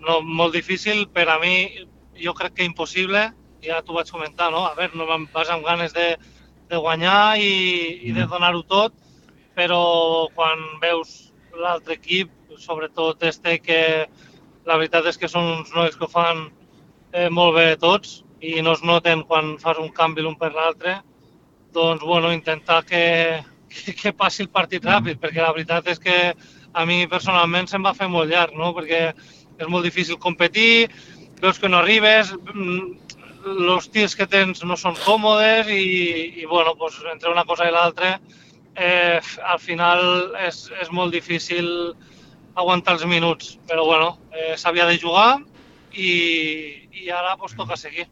no, molt difícil per a mi, jo crec que impossible, ja t'ho vaig comentar, no? A veure, no vas amb ganes de guanyar i de donar-ho tot, però quan veus l'altre equip, sobretot que la veritat és que són uns nois que ho fan molt bé tots i no es noten quan fas un canvi l'un per l'altre, doncs, bueno, intentar que passi el partit ràpid, perquè la veritat és que a mi personalment se'm va fer molt llarg, no? Perquè és molt difícil competir, veus que no arribes, els tirs que tens no són còmodes i bueno, doncs, entre una cosa i l'altra, al final és molt difícil aguantar els minuts, però bueno, s'havia de jugar i ara doncs, toca seguir.